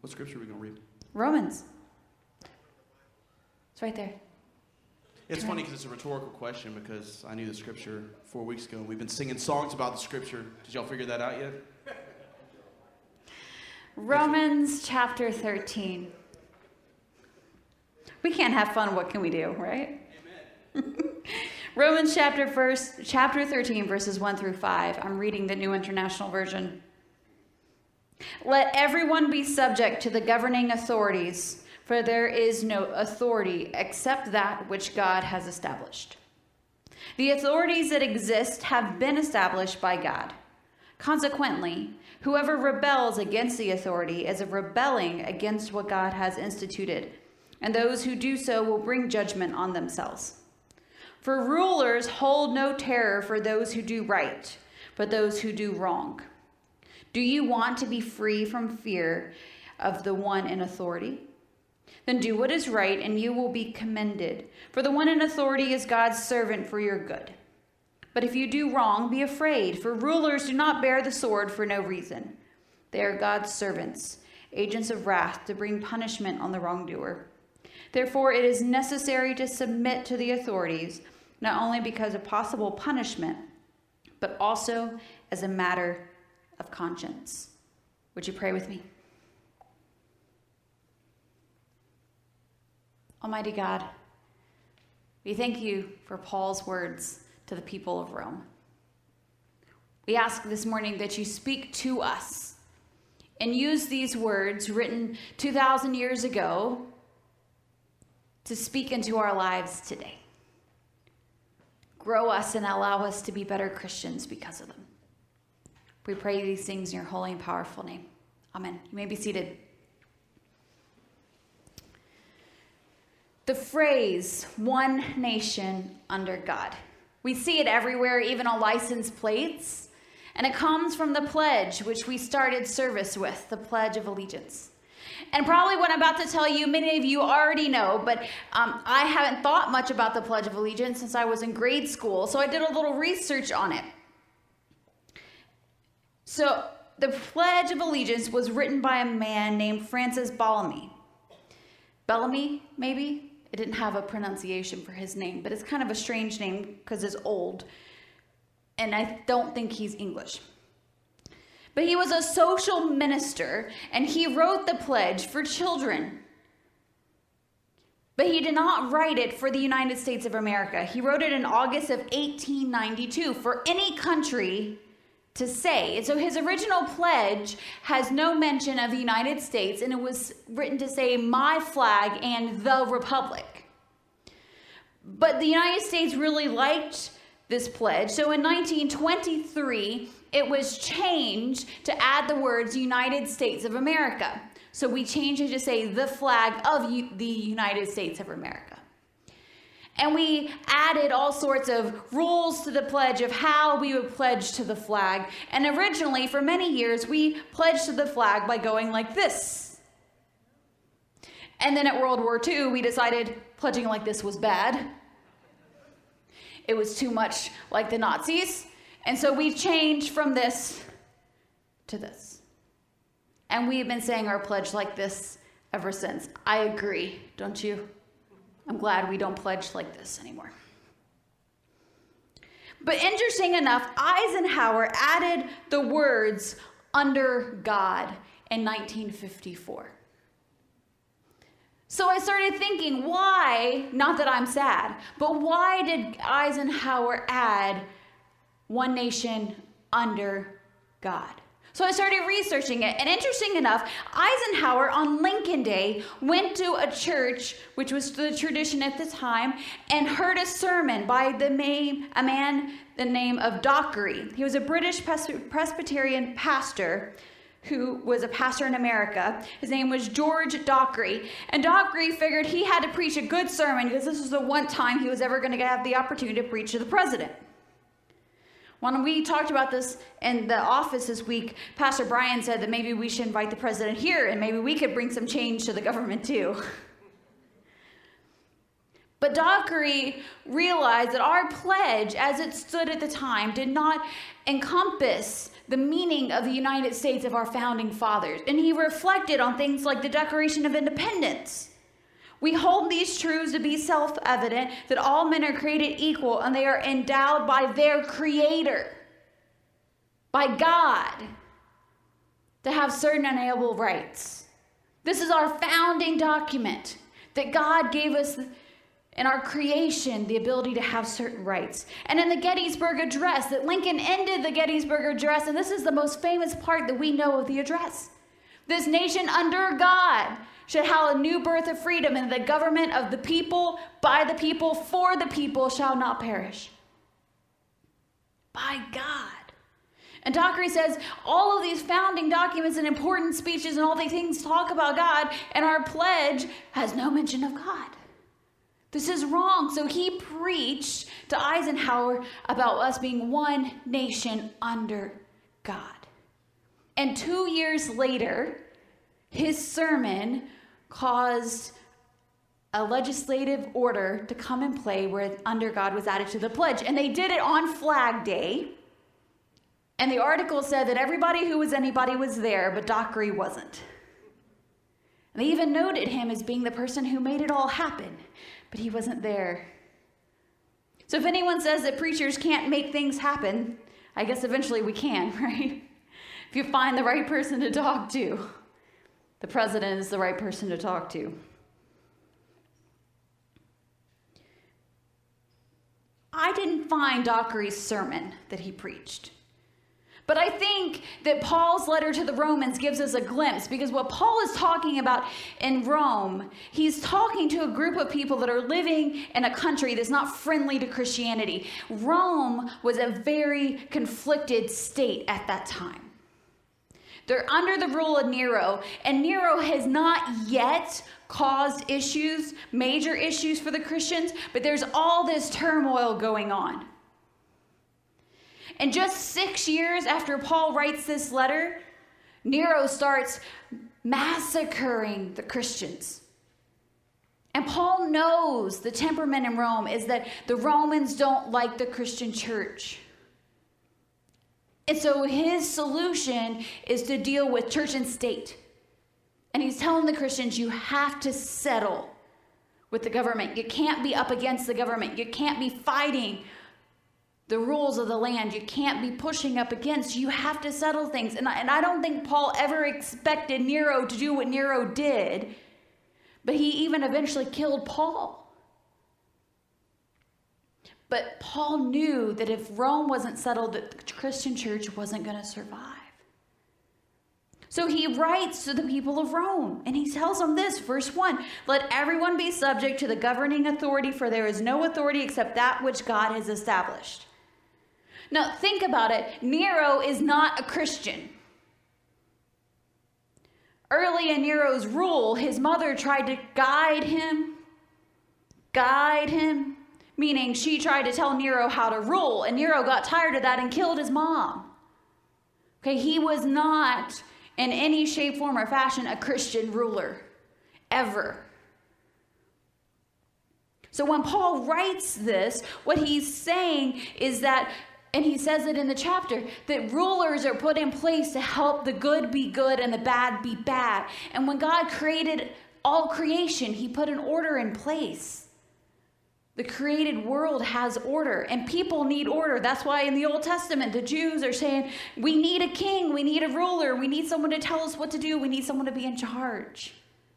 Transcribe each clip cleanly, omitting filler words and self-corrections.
What scripture are we going to read? Romans. It's right there. It's funny because it's a rhetorical question because I knew the scripture 4 weeks ago. We've been singing songs about the scripture. Did y'all figure that out yet? Romans chapter 13. We can't have fun. What can we do, right? Amen. Romans chapter 13, verses 1 through 5. I'm reading the New International Version. Let everyone be subject to the governing authorities, for there is no authority except that which God has established. The authorities that exist have been established by God. Consequently, whoever rebels against the authority is rebelling against what God has instituted, and those who do so will bring judgment on themselves. For rulers hold no terror for those who do right, but those who do wrong. Do you want to be free from fear of the one in authority? Then do what is right, and you will be commended. For the one in authority is God's servant for your good. But if you do wrong, be afraid, for rulers do not bear the sword for no reason. They are God's servants, agents of wrath, to bring punishment on the wrongdoer. Therefore, it is necessary to submit to the authorities, not only because of possible punishment, but also as a matter of conscience. Would you pray with me? Almighty God, we thank you for Paul's words to the people of Rome. We ask this morning that you speak to us and use these words written 2,000 years ago to speak into our lives today. Grow us and allow us to be better Christians because of them. We pray these things in your holy and powerful name. Amen. You may be seated. The phrase, one nation under God. We see it everywhere, even on license plates. And it comes from the pledge, which we started service with, the Pledge of Allegiance. And probably what I'm about to tell you, many of you already know, but I haven't thought much about the Pledge of Allegiance since I was in grade school. So I did a little research on it. So the Pledge of Allegiance was written by a man named Francis Bellamy. Bellamy, maybe? It didn't have a pronunciation for his name, but it's kind of a strange name because it's old. And I don't think he's English. But he was a social minister, and he wrote the pledge for children. But he did not write it for the United States of America. He wrote it in August of 1892 for any country to say. And so his original pledge has no mention of the United States, and it was written to say my flag and the republic. But the United States really liked this pledge. So in 1923, it was changed to add the words United States of America. So we changed it to say the flag of the United States of America. And we added all sorts of rules to the pledge of how we would pledge to the flag. And originally, for many years, we pledged to the flag by going like this. And then at World War II, we decided pledging like this was bad. It was too much like the Nazis. And so we changed from this to this. And we've been saying our pledge like this ever since. I agree, don't you? I'm glad we don't pledge like this anymore. But interesting enough, Eisenhower added the words under God in 1954. So I started thinking, why, not that I'm sad, but why did Eisenhower add one nation under God? So I started researching it, and interesting enough, Eisenhower on Lincoln Day went to a church, which was the tradition at the time, and heard a sermon by a man the name of Dockery. He was a British Presbyterian pastor who was a pastor in America. His name was George Dockery, and Dockery figured he had to preach a good sermon because this was the one time he was ever going to have the opportunity to preach to the president. When we talked about this in the office this week, Pastor Brian said that maybe we should invite the president here and maybe we could bring some change to the government too. But Dockery realized that our pledge, as it stood at the time, did not encompass the meaning of the United States of our founding fathers. And he reflected on things like the Declaration of Independence. We hold these truths to be self-evident, that all men are created equal and they are endowed by their Creator, by God, to have certain unalienable rights. This is our founding document, that God gave us in our creation the ability to have certain rights. And in the Gettysburg Address, that Lincoln ended the Gettysburg Address, and this is the most famous part that we know of the address. This nation under God should have a new birth of freedom, and the government of the people, by the people, for the people shall not perish. By God. And Dockery says all of these founding documents and important speeches and all these things talk about God, and our pledge has no mention of God. This is wrong. So he preached to Eisenhower about us being one nation under God. And 2 years later, his sermon caused a legislative order to come in play where under God was added to the pledge. And they did it on Flag Day. And the article said that everybody who was anybody was there, but Dockery wasn't. And they even noted him as being the person who made it all happen, but he wasn't there. So if anyone says that preachers can't make things happen, I guess eventually we can, right? If you find the right person to talk to. The president is the right person to talk to. I didn't find Dockery's sermon that he preached. But I think that Paul's letter to the Romans gives us a glimpse, because what Paul is talking about in Rome, he's talking to a group of people that are living in a country that's not friendly to Christianity. Rome was a very conflicted state at that time. They're under the rule of Nero, and Nero has not yet caused issues, major issues for the Christians, but there's all this turmoil going on. And just 6 years after Paul writes this letter, Nero starts massacring the Christians. And Paul knows the temperament in Rome is that the Romans don't like the Christian church. And so his solution is to deal with church and state. And he's telling the Christians, you have to settle with the government. You can't be up against the government. You can't be fighting the rules of the land. You can't be pushing up against. You have to settle things. And I don't think Paul ever expected Nero to do what Nero did, but he even eventually killed Paul. But Paul knew that if Rome wasn't settled, that the Christian church wasn't going to survive. So he writes to the people of Rome, and he tells them this, verse 1, let everyone be subject to the governing authority, for there is no authority except that which God has established. Now, think about it. Nero is not a Christian. Early in Nero's rule, his mother tried to guide him, meaning she tried to tell Nero how to rule, and Nero got tired of that and killed his mom. Okay, he was not in any shape, form, or fashion a Christian ruler, ever. So when Paul writes this, what he's saying is that, and he says it in the chapter, that rulers are put in place to help the good be good and the bad be bad. And when God created all creation, he put an order in place. The created world has order, and people need order. That's why in the Old Testament, the Jews are saying, we need a king, we need a ruler, we need someone to tell us what to do, we need someone to be in charge.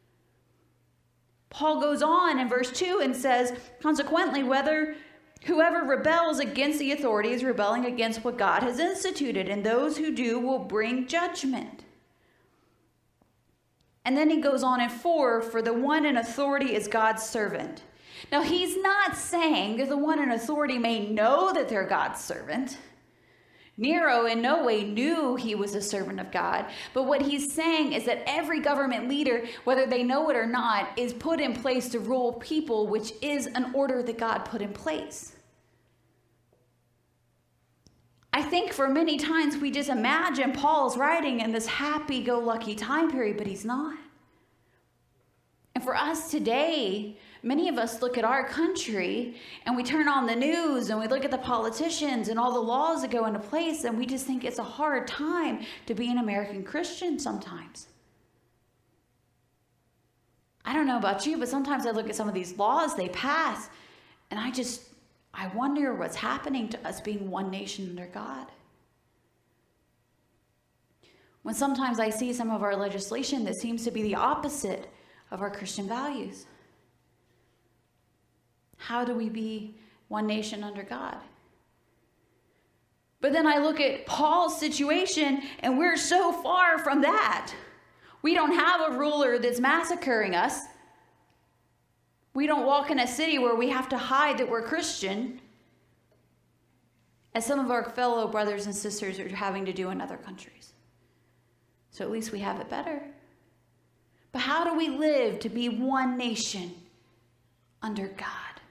Paul goes on in verse 2 and says, consequently, whoever rebels against the authority is rebelling against what God has instituted, and those who do will bring judgment. And then he goes on in 4, for the one in authority is God's servant. Now, he's not saying that the one in authority may know that they're God's servant. Nero in no way knew he was a servant of God. But what he's saying is that every government leader, whether they know it or not, is put in place to rule people, which is an order that God put in place. I think for many times we just imagine Paul's writing in this happy-go-lucky time period, but he's not. And for us today, Many of us look at our country and we turn on the news and we look at the politicians and all the laws that go into place, and we just think it's a hard time to be an American Christian sometimes. I don't know about you, but sometimes I look at some of these laws they pass and I wonder what's happening to us being one nation under God. When sometimes I see some of our legislation that seems to be the opposite of our Christian values. How do we be one nation under God? But then I look at Paul's situation, and we're so far from that. We don't have a ruler that's massacring us. We don't walk in a city where we have to hide that we're Christian, as some of our fellow brothers and sisters are having to do in other countries. So at least we have it better. But how do we live to be one nation under God?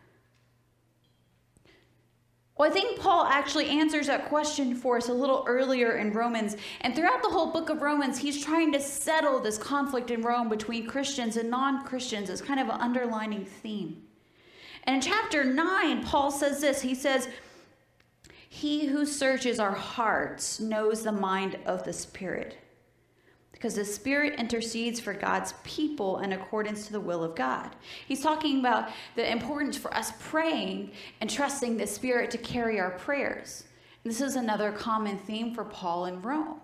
Well, I think Paul actually answers that question for us a little earlier in Romans. And throughout the whole book of Romans, he's trying to settle this conflict in Rome between Christians and non-Christians as kind of an underlining theme. And in chapter 9, Paul says this. He says, "He who searches our hearts knows the mind of the Spirit, because the Spirit intercedes for God's people in accordance to the will of God." He's talking about the importance for us praying and trusting the Spirit to carry our prayers. And this is another common theme for Paul in Rome.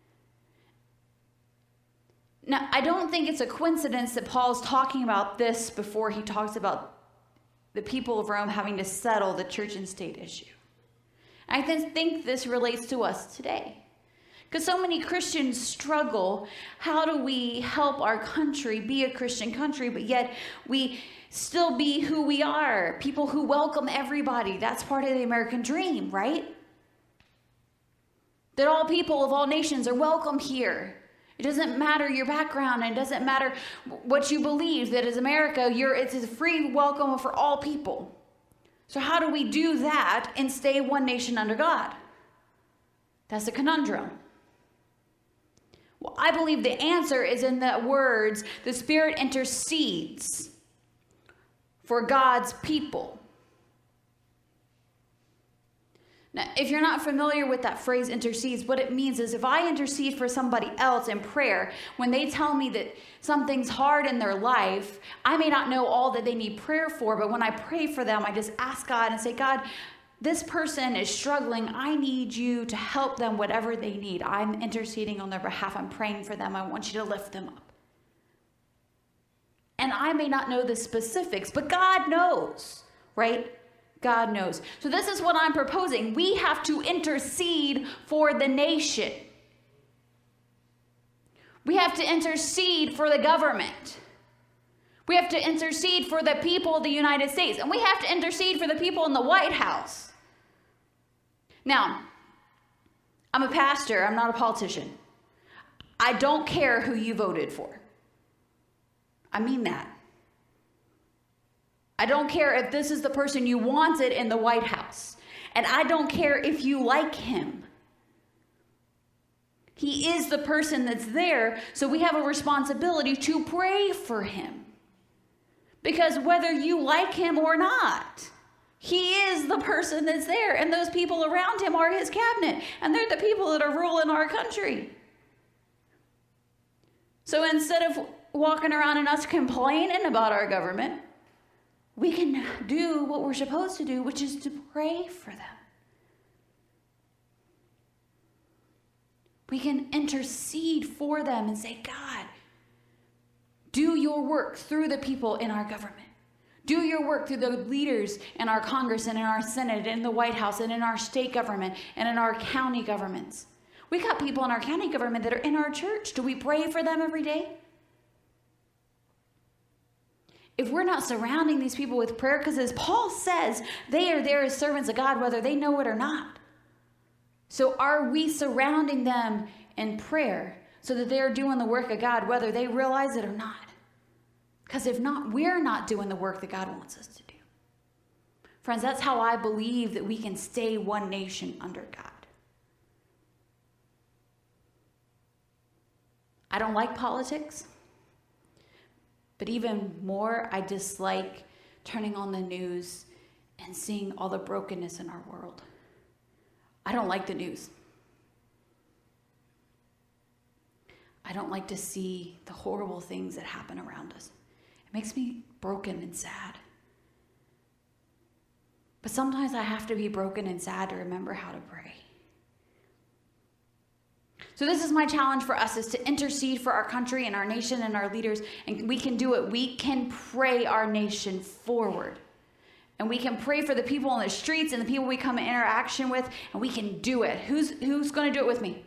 Now, I don't think it's a coincidence that Paul's talking about this before he talks about the people of Rome having to settle the church and state issue. I think this relates to us today. Because so many Christians struggle. How do we help our country be a Christian country, but yet we still be who we are? People who welcome everybody. That's part of the American dream, right? That all people of all nations are welcome here. It doesn't matter your background, and it doesn't matter what you believe. That as America, it's a free welcome for all people. So how do we do that and stay one nation under God? That's a conundrum. Well, I believe the answer is in the words, the Spirit intercedes for God's people. Now, if you're not familiar with that phrase intercedes, what it means is if I intercede for somebody else in prayer, when they tell me that something's hard in their life, I may not know all that they need prayer for, but when I pray for them, I just ask God and say, God, this person is struggling. I need you to help them whatever they need. I'm interceding on their behalf. I'm praying for them. I want you to lift them up. And I may not know the specifics, but God knows, right? God knows. So this is what I'm proposing. We have to intercede for the nation. We have to intercede for the government. We have to intercede for the people of the United States. And we have to intercede for the people in the White House. Now, I'm a pastor. I'm not a politician. I don't care who you voted for. I mean that. I don't care if this is the person you wanted in the White House. And I don't care if you like him. He is the person that's there, so we have a responsibility to pray for him. Because whether you like him or not, he is the person that's there, and those people around him are his cabinet, and they're the people that are ruling our country. So instead of walking around and us complaining about our government, we can do what we're supposed to do, which is to pray for them. We can intercede for them and say, God, do your work through the people in our government. Do your work through the leaders in our Congress and in our Senate and in the White House and in our state government and in our county governments. We got people in our county government that are in our church. Do we pray for them every day? If we're not surrounding these people with prayer, because as Paul says, they are there as servants of God, whether they know it or not. So are we surrounding them in prayer so that they're doing the work of God, whether they realize it or not? Because if not, we're not doing the work that God wants us to do. Friends, that's how I believe that we can stay one nation under God. I don't like politics, but even more, I dislike turning on the news and seeing all the brokenness in our world. I don't like the news. I don't like to see the horrible things that happen around us. It makes me broken and sad. But sometimes I have to be broken and sad to remember how to pray. So this is my challenge for us, is to intercede for our country and our nation and our leaders. And we can do it. We can pray our nation forward. And we can pray for the people on the streets and the people we come in interaction with. And we can do it. Who's going to do it with me?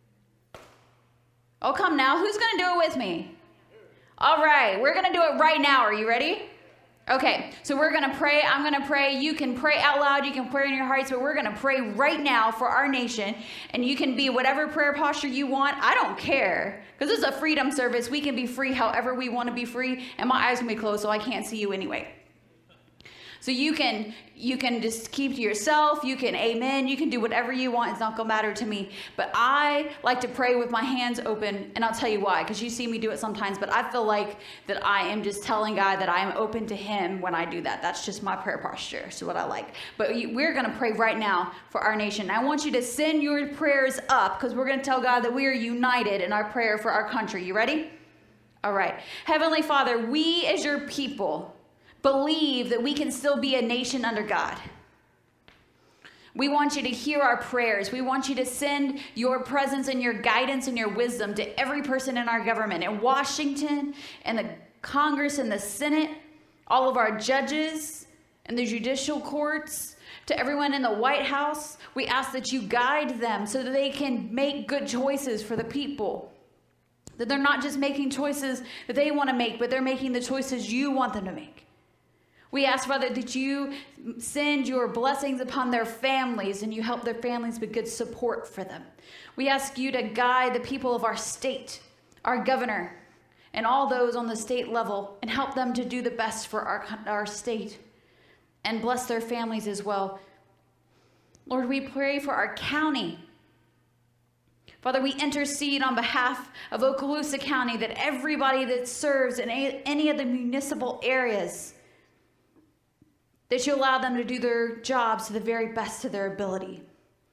Oh, come now. Who's going to do it with me? All right. We're going to do it right now. Are you ready? Okay, so we're going to pray. I'm going to pray. You can pray out loud. You can pray in your hearts, but we're going to pray right now for our nation. And you can be whatever prayer posture you want. I don't care, because this is a freedom service. We can be free however we want to be free. And my eyes can be closed, so I can't see you anyway. So you can just keep to yourself. You can amen. You can do whatever you want. It's not going to matter to me. But I like to pray with my hands open, and I'll tell you why, because you see me do it sometimes, but I feel like that I am just telling God that I am open to him when I do that. That's just my prayer posture. So what I like. But we're going to pray right now for our nation. I want you to send your prayers up, because we're going to tell God that we are united in our prayer for our country. You ready? All right. Heavenly Father, we as your people believe that we can still be a nation under God. We want you to hear our prayers. We want you to send your presence and your guidance and your wisdom to every person in our government, in Washington, and the Congress and the Senate, all of our judges and the judicial courts, to everyone in the White House. We ask that you guide them so that they can make good choices for the people. That they're not just making choices that they want to make, but they're making the choices you want them to make. We ask, Father, that you send your blessings upon their families and you help their families with good support for them. We ask you to guide the people of our state, our governor, and all those on the state level, and help them to do the best for our state, and bless their families as well. Lord, we pray for our county. Father, we intercede on behalf of Okaloosa County, that everybody that serves in any of the municipal areas, that you allow them to do their jobs to the very best of their ability.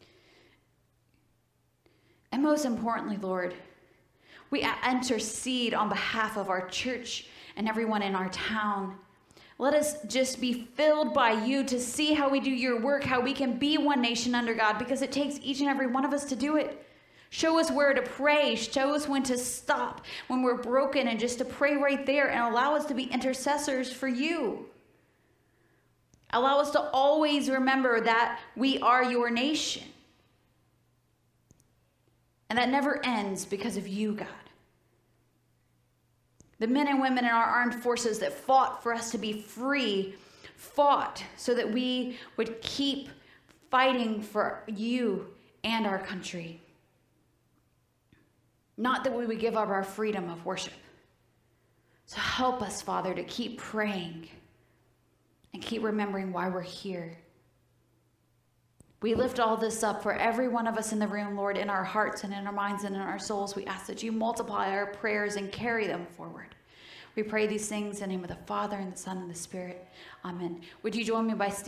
And most importantly, Lord, we intercede on behalf of our church and everyone in our town. Let us just be filled by you to see how we do your work, how we can be one nation under God, because it takes each and every one of us to do it. Show us where to pray. Show us when to stop when we're broken, and just to pray right there, and allow us to be intercessors for you. Allow us to always remember that we are your nation. And that never ends because of you, God. The men and women in our armed forces that fought for us to be free, fought so that we would keep fighting for you and our country. Not that we would give up our freedom of worship. So help us, Father, to keep praying and keep remembering why we're here. We lift all this up for every one of us in the room, Lord, in our hearts and in our minds and in our souls. We ask that you multiply our prayers and carry them forward. We pray these things in the name of the Father and the Son and the Spirit. Amen. Would you join me by standing?